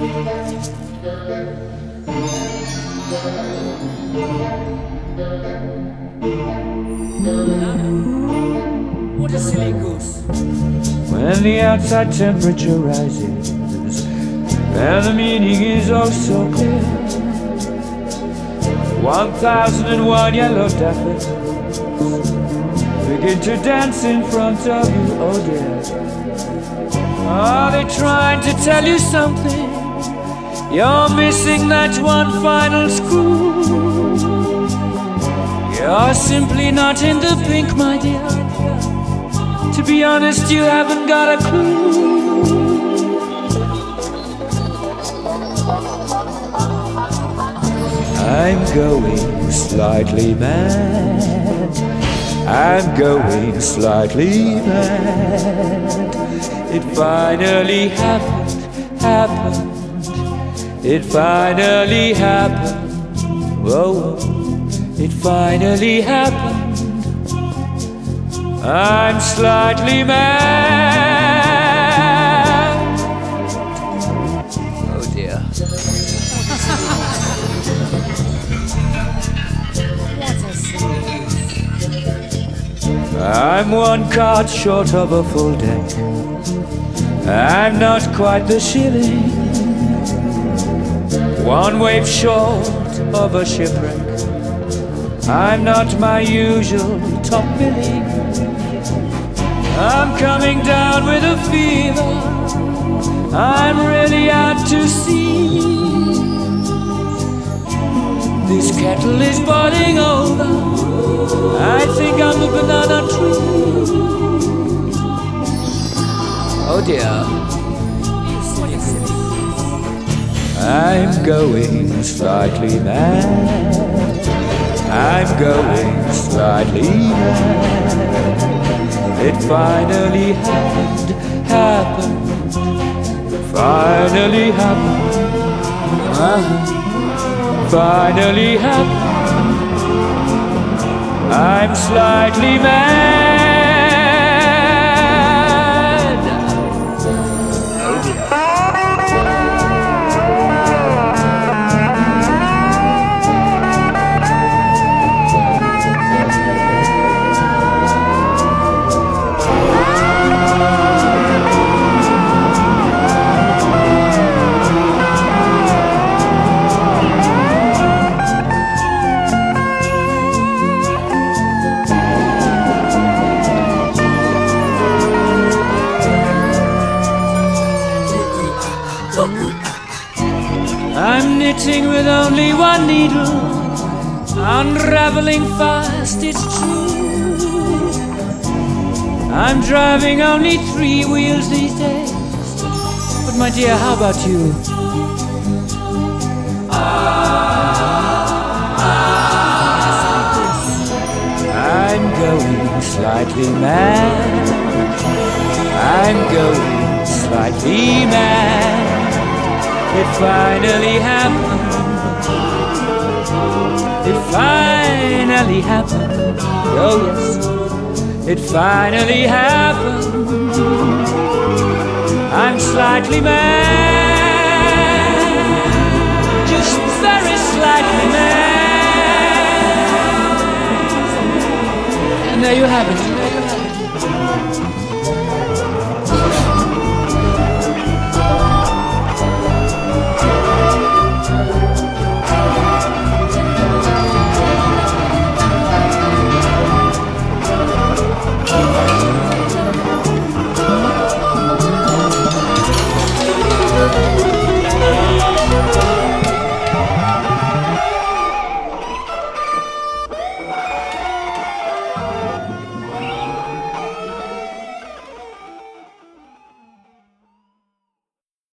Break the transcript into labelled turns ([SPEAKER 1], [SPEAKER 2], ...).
[SPEAKER 1] What a silly goose.
[SPEAKER 2] When the outside temperature rises and the meaning is oh so clear, 1001 yellow daffodils begin to dance in front of you, oh dear. Are they trying to tell you something? You're missing that one final screw. You're simply not in the pink, my dear. To be honest, you haven't got a clue. I'm going slightly mad. I'm going slightly mad. It finally happened. It finally happened. Whoa, it finally happened. I'm slightly mad. Oh dear. I'm one card short of a full deck. I'm not quite the shilling. One wave short of a shipwreck. I'm not my usual top billing. I'm coming down with a fever. I'm really out to sea. This kettle is boiling over. I think I'm a banana tree. Oh dear. I'm going slightly mad. I'm going slightly mad. It finally happened. Finally happened. Finally happened. I'm slightly mad. I'm knitting with only one needle, unraveling fast, it's true. I'm driving only 3 wheels these days. But my dear, how about you? I'm going slightly mad. I'm going slightly mad. It finally happened. It finally happened. Oh yes, it finally happened. I'm slightly mad, just very slightly mad. And there you have it.